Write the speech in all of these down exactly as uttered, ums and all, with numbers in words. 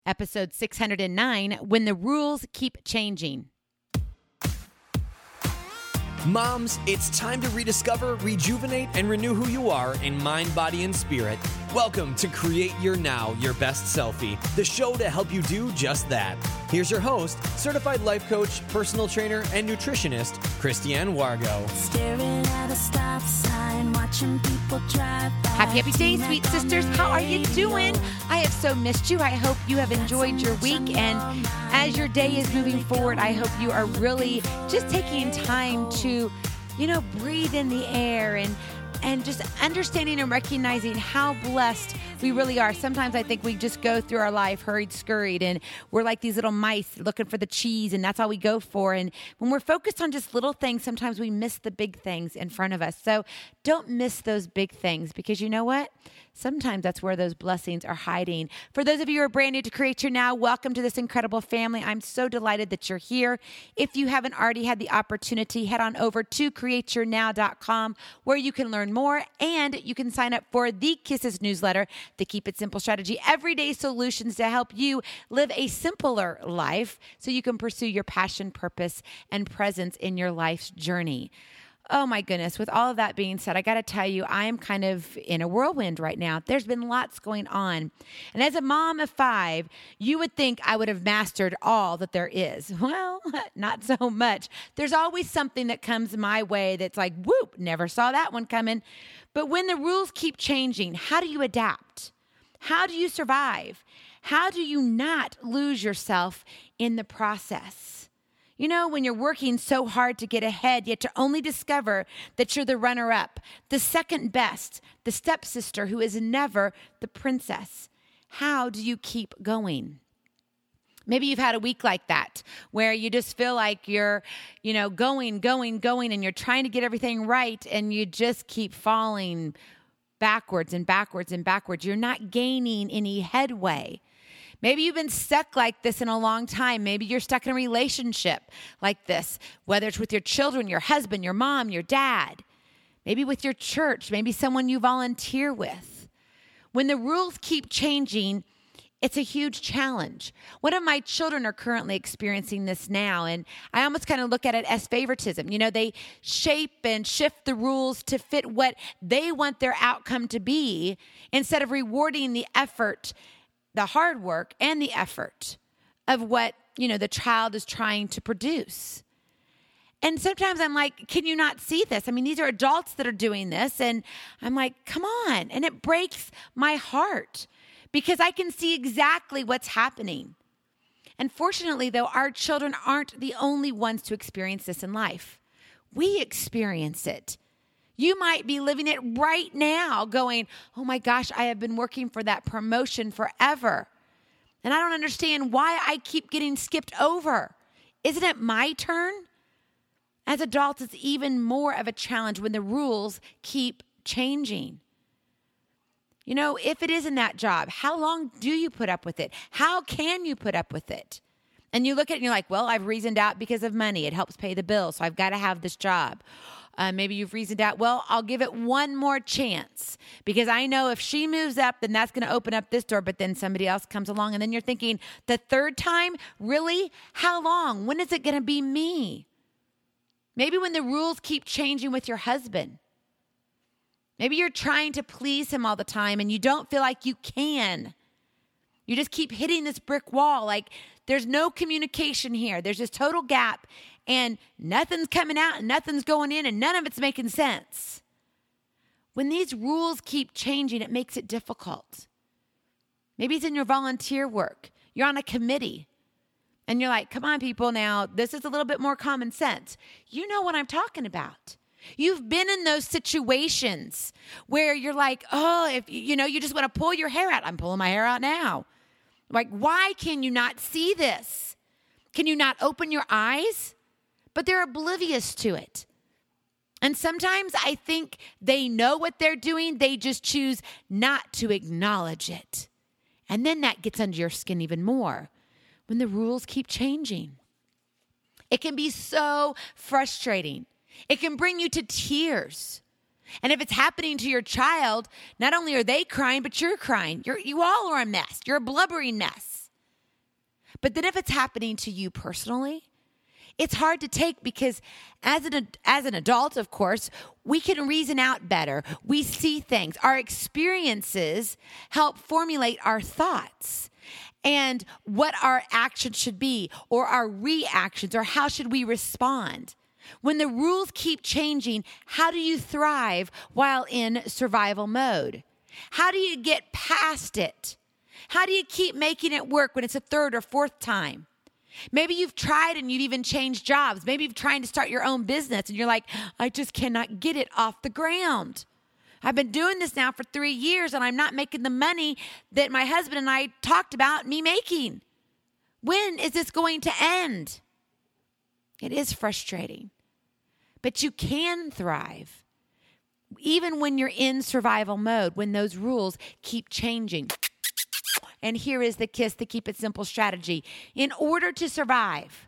Episode six hundred nine, When the Rules Keep Changing. Moms, it's time to rediscover, rejuvenate, and renew who you are in mind, body, and spirit. Welcome to Create Your Now, Your Best Selfie, the show to help you do just that. Here's your host, certified life coach, personal trainer, and nutritionist, Christiane Wargo. Staring at a stop sign, watching people drive by. Happy, happy day, sweet sisters. How are you doing? I have so missed you. I hope you have enjoyed your week. And as your day is moving forward, I hope you are really just taking time to, you know, breathe in the air and and just understanding and recognizing how blessed we really are. Sometimes I think we just go through our life hurried, scurried, and we're like these little mice looking for the cheese, and that's all we go for. And when we're focused on just little things, sometimes we miss the big things in front of us. So don't miss those big things, because you know what? Sometimes that's where those blessings are hiding. For those of you who are brand new to Create Your Now, welcome to this incredible family. I'm so delighted that you're here. If you haven't already had the opportunity, head on over to create your now dot com, where you can learn more, and you can sign up for the Kisses newsletter, the Keep It Simple strategy, everyday solutions to help you live a simpler life so you can pursue your passion, purpose, and presence in your life's journey. Oh my goodness. With all of that being said, I got to tell you, I am kind of in a whirlwind right now. There's been lots going on. And as a mom of five, you would think I would have mastered all that there is. Well, not so much. There's always something that comes my way that's like, whoop, never saw that one coming. But when the rules keep changing, how do you adapt? How do you survive? How do you not lose yourself in the process? You know, when you're working so hard to get ahead, yet to only discover that you're the runner-up, the second best, the stepsister who is never the princess. How do you keep going? Maybe you've had a week like that where you just feel like you're, you know, going, going, going, and you're trying to get everything right, and you just keep falling backwards and backwards and backwards. You're not gaining any headway. Maybe you've been stuck like this in a long time. Maybe you're stuck in a relationship like this, whether it's with your children, your husband, your mom, your dad, maybe with your church, maybe someone you volunteer with. When the rules keep changing, it's a huge challenge. One of my children are currently experiencing this now, and I almost kind of look at it as favoritism. You know, they shape and shift the rules to fit what they want their outcome to be instead of rewarding the effort, the hard work and the effort of what, you know, the child is trying to produce. And sometimes I'm like, can you not see this? I mean, these are adults that are doing this. And I'm like, come on. And it breaks my heart because I can see exactly what's happening. And fortunately, though, our children aren't the only ones to experience this in life. We experience it. You might be living it right now going, oh my gosh, I have been working for that promotion forever. And I don't understand why I keep getting skipped over. Isn't it my turn? As adults, it's even more of a challenge when the rules keep changing. You know, if it is in that job, how long do you put up with it? How can you put up with it? And you look at it and you're like, well, I've reasoned out because of money. It helps pay the bills, so I've got to have this job. Uh, maybe you've reasoned out, well, I'll give it one more chance because I know if she moves up, then that's going to open up this door, but then somebody else comes along. And then you're thinking, the third time? Really? How long? When is it going to be me? Maybe when the rules keep changing with your husband. Maybe you're trying to please him all the time and you don't feel like you can. You just keep hitting this brick wall. Like there's no communication here. There's this total gap and nothing's coming out and nothing's going in and none of it's making sense. When these rules keep changing, it makes it difficult. Maybe it's in your volunteer work. You're on a committee and you're like, come on, people, now this is a little bit more common sense. You know what I'm talking about. You've been in those situations where you're like, oh, if you know, you just want to pull your hair out. I'm pulling my hair out now. Like, why can you not see this? Can you not open your eyes? But they're oblivious to it. And sometimes I think they know what they're doing. They just choose not to acknowledge it. And then that gets under your skin even more when the rules keep changing. It can be so frustrating. It can bring you to tears. And if it's happening to your child, not only are they crying, but you're crying. You're, you all are a mess. You're a blubbering mess. But then if it's happening to you personally, it's hard to take because as an as an adult, of course, we can reason out better. We see things. Our experiences help formulate our thoughts and what our actions should be or our reactions or how should we respond. When the rules keep changing, how do you thrive while in survival mode? How do you get past it? How do you keep making it work when it's a third or fourth time? Maybe you've tried and you've even changed jobs. Maybe you've tried to start your own business and you're like, I just cannot get it off the ground. I've been doing this now for three years and I'm not making the money that my husband and I talked about me making. When is this going to end? It is frustrating, but you can thrive even when you're in survival mode, when those rules keep changing. And here is the KISS, the Keep It Simple strategy. In order to survive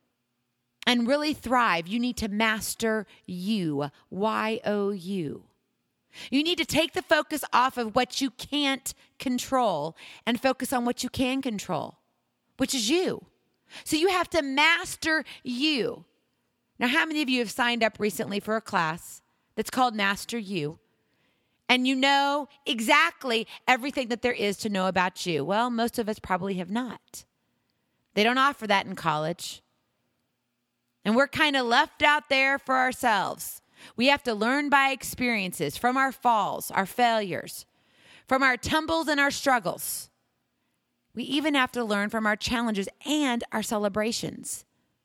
and really thrive, you need to master you, Y O U. You need to take the focus off of what you can't control and focus on what you can control, which is you. So you have to master you. Now, how many of you have signed up recently for a class that's called Master You? And you know exactly everything that there is to know about you. Well, most of us probably have not. They don't offer that in college. And we're kind of left out there for ourselves. We have to learn by experiences from our falls, our failures, from our tumbles and our struggles. We even have to learn from our challenges and our celebrations.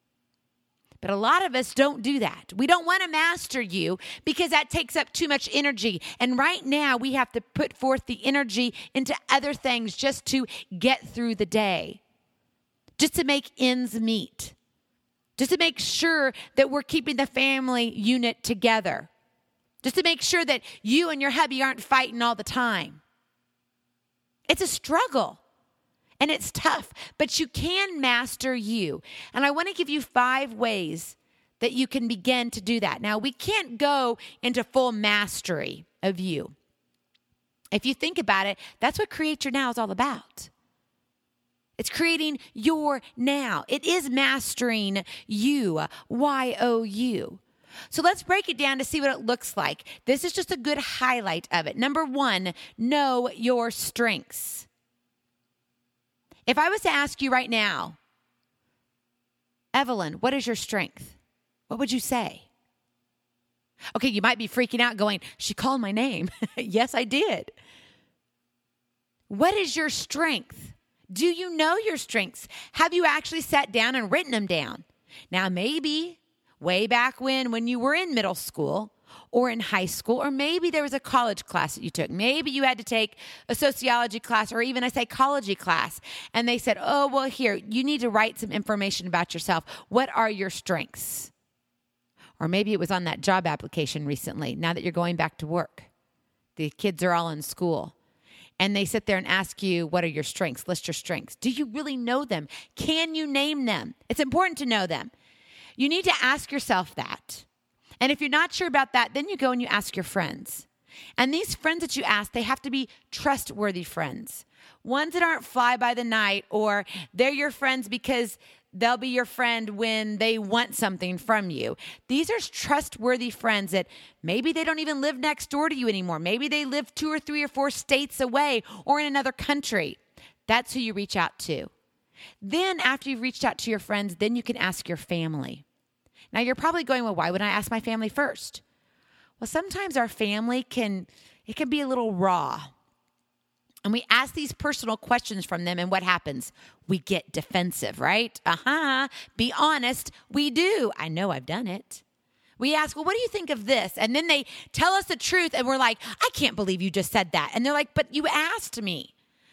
But a lot of us don't do that. We don't want to master you because that takes up too much energy. And right now we have to put forth the energy into other things just to get through the day, just to make ends meet, just to make sure that we're keeping the family unit together, just to make sure that you and your hubby aren't fighting all the time. It's a struggle. And it's tough, but you can master you. And I want to give you five ways that you can begin to do that. Now, we can't go into full mastery of you. If you think about it, that's what Create Your Now is all about. It's creating your now. It is mastering you, Y O U. So let's break it down to see what it looks like. This is just a good highlight of it. Number one, know your strengths. If I was to ask you right now, Evelyn, what is your strength? What would you say? Okay, you might be freaking out going, she called my name. Yes, I did. What is your strength? Do you know your strengths? Have you actually sat down and written them down? Now, maybe way back when, when you were in middle school, or in high school, or maybe there was a college class that you took. Maybe you had to take a sociology class or even a psychology class. And they said, oh, well, here, you need to write some information about yourself. What are your strengths? Or maybe it was on that job application recently, now that you're going back to work. The kids are all in school. And they sit there and ask you, what are your strengths? List your strengths. Do you really know them? Can you name them? It's important to know them. You need to ask yourself that. And if you're not sure about that, then you go and you ask your friends. And these friends that you ask, they have to be trustworthy friends. Ones that aren't fly by the night, or they're your friends because they'll be your friend when they want something from you. These are trustworthy friends that maybe they don't even live next door to you anymore. Maybe they live two or three or four states away or in another country. That's who you reach out to. Then after you've reached out to your friends, then you can ask your family. Now, you're probably going, well, why wouldn't I ask my family first? Well, sometimes our family can, it can be a little raw. And we ask these personal questions from them, and what happens? We get defensive, right? Uh-huh. Be honest. We do. I know I've done it. We ask, well, what do you think of this? And then they tell us the truth, and we're like, I can't believe you just said that. And they're like, but you asked me.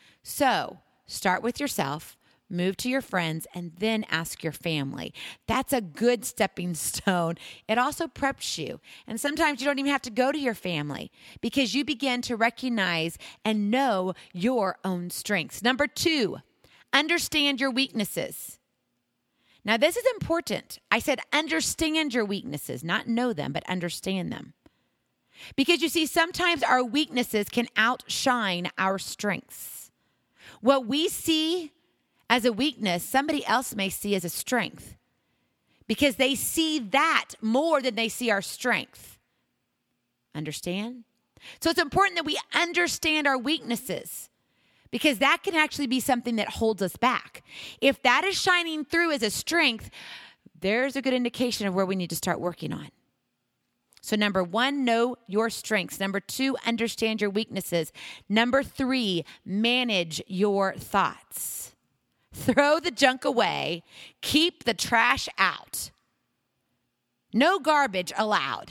So start with yourself. Move to your friends, and then ask your family. That's a good stepping stone. It also preps you. And sometimes you don't even have to go to your family because you begin to recognize and know your own strengths. Number two, understand your weaknesses. Now, this is important. I said understand your weaknesses, not know them, but understand them. Because you see, sometimes our weaknesses can outshine our strengths. What we see as a weakness, somebody else may see as a strength because they see that more than they see our strength. Understand? So it's important that we understand our weaknesses because that can actually be something that holds us back. If that is shining through as a strength, there's a good indication of where we need to start working on. So number one, know your strengths. Number two, understand your weaknesses. Number three, manage your thoughts. Throw the junk away. Keep the trash out. No garbage allowed.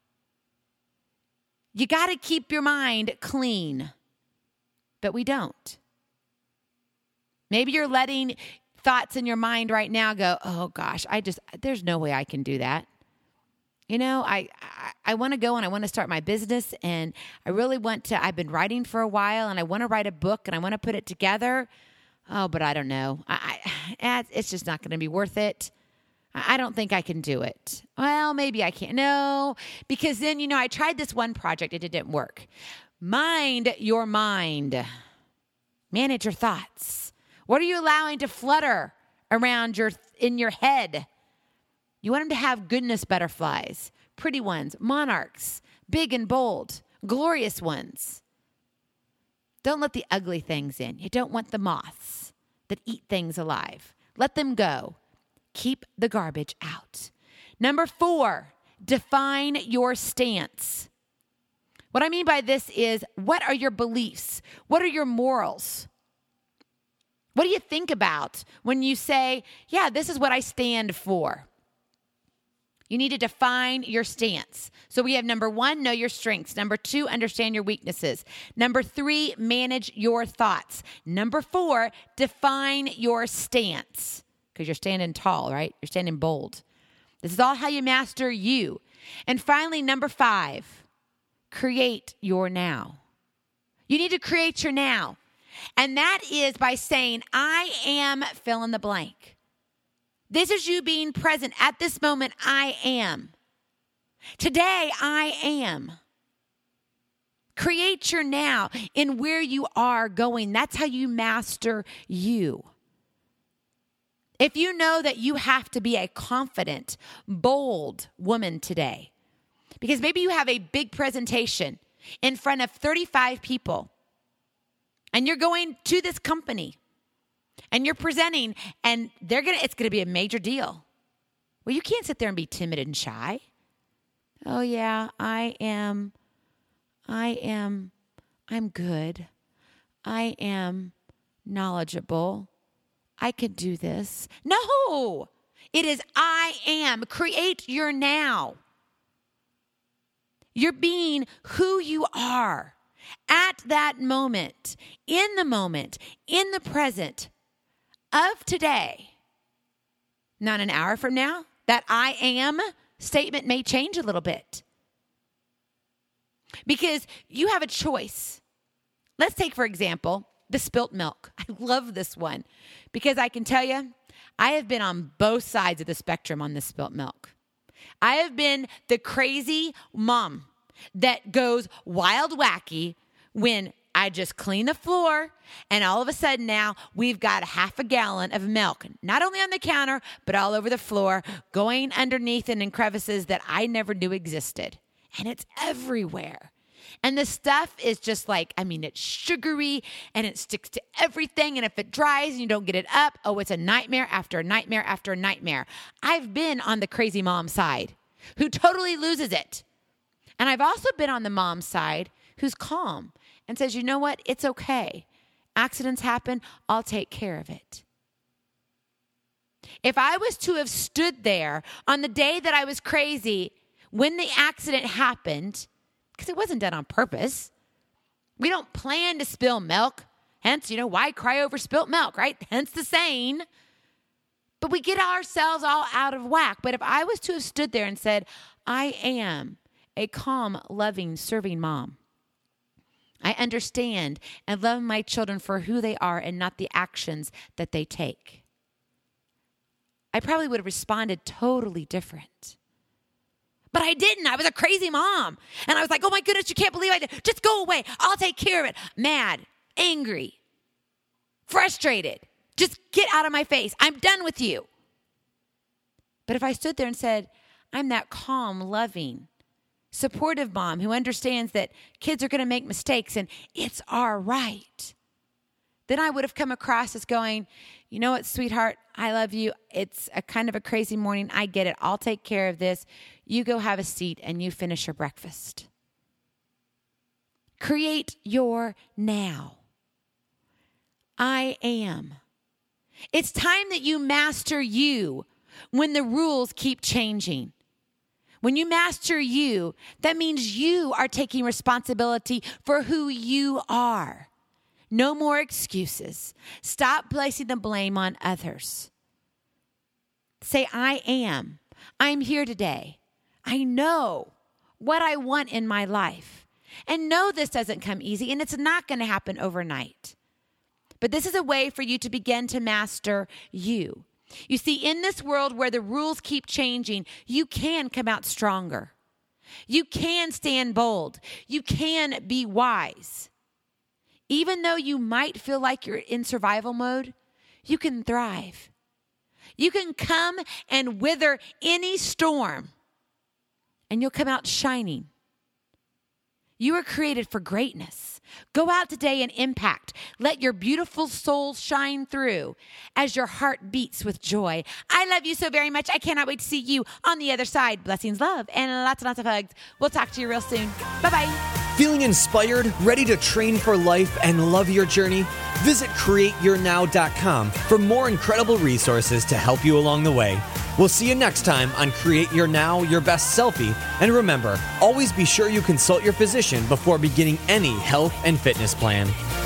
You got to keep your mind clean, but we don't. Maybe you're letting thoughts in your mind right now go, oh gosh, I just, there's no way I can do that. You know, I I, I want to go and I want to start my business and I really want to, I've been writing for a while and I want to write a book and I want to put it together. Oh, but I don't know. I, I it's just not going to be worth it. I don't think I can do it. Well, maybe I can't. No, because then, you know, I tried this one project. It didn't work. Mind your mind. Manage your thoughts. What are you allowing to flutter around your in your head? You want them to have goodness butterflies, pretty ones, monarchs, big and bold, glorious ones. Don't let the ugly things in. You don't want the moths that eat things alive. Let them go. Keep the garbage out. Number four, define your stance. What I mean by this is, what are your beliefs? What are your morals? What do you think about when you say, yeah, this is what I stand for? You need to define your stance. So we have number one, know your strengths. Number two, understand your weaknesses. Number three, manage your thoughts. Number four, define your stance. Because you're standing tall, right? You're standing bold. This is all how you master you. And finally, number five, create your now. You need to create your now. And that is by saying, I am fill in the blank. This is you being present at this moment. I am. Today, I am. Create your now in where you are going. That's how you master you. If you know that you have to be a confident, bold woman today, because maybe you have a big presentation in front of thirty-five people, and you're going to this company, and you're presenting, and they're gonna it's gonna be a major deal. Well, you can't sit there and be timid and shy. Oh yeah, I am, I am, I'm good. I am knowledgeable. I could do this. No, it is I am. Create your now. You're being who you are at that moment, in the moment, in the present of today. Not an hour from now, that I am statement may change a little bit. Because you have a choice. Let's take, for example, the spilt milk. I love this one because I can tell you, I have been on both sides of the spectrum on this spilt milk. I have been the crazy mom that goes wild wacky when I just clean the floor and all of a sudden now we've got a half a gallon of milk, not only on the counter, but all over the floor, going underneath and in crevices that I never knew existed. And it's everywhere. And the stuff is just like, I mean, it's sugary and it sticks to everything. And if it dries and you don't get it up, oh, it's a nightmare after a nightmare after a nightmare. I've been on the crazy mom side who totally loses it. And I've also been on the mom side who's calm and says, you know what? It's okay. Accidents happen. I'll take care of it. If I was to have stood there on the day that I was crazy when the accident happened, because it wasn't done on purpose. We don't plan to spill milk. Hence, you know, why cry over spilt milk, right? Hence the saying. But we get ourselves all out of whack. But if I was to have stood there and said, I am a calm, loving, serving mom. I understand and love my children for who they are and not the actions that they take. I probably would have responded totally different. But I didn't. I was a crazy mom. And I was like, oh my goodness, you can't believe I did. Just go away. I'll take care of it. Mad, angry, frustrated, Just get out of my face. I'm done with you. But if I stood there and said, I'm that calm, loving, supportive mom who understands that kids are going to make mistakes and it's all right, then I would have come across as going, you know what, sweetheart, I love you. It's a kind of a crazy morning. I get it. I'll take care of this. You go have a seat and you finish your breakfast. Create your now. I am. It's time that you master you when the rules keep changing. When you master you, that means you are taking responsibility for who you are. No more excuses. Stop placing the blame on others. Say, I am. I'm here today. I know what I want in my life. And no, this doesn't come easy, and it's not going to happen overnight. But this is a way for you to begin to master you. You see, in this world where the rules keep changing, you can come out stronger. You can stand bold. You can be wise. Even though you might feel like you're in survival mode, you can thrive. You can come and wither any storm, and you'll come out shining. You were created for greatness. Go out today and impact. Let your beautiful soul shine through as your heart beats with joy. I love you so very much. I cannot wait to see you on the other side. Blessings, love, and lots and lots of hugs. We'll talk to you real soon. Bye-bye. Feeling inspired, ready to train for life and love your journey? Visit create your now dot com for more incredible resources to help you along the way. We'll see you next time on Create Your Now, Your Best Selfie. And remember, always be sure you consult your physician before beginning any health and fitness plan.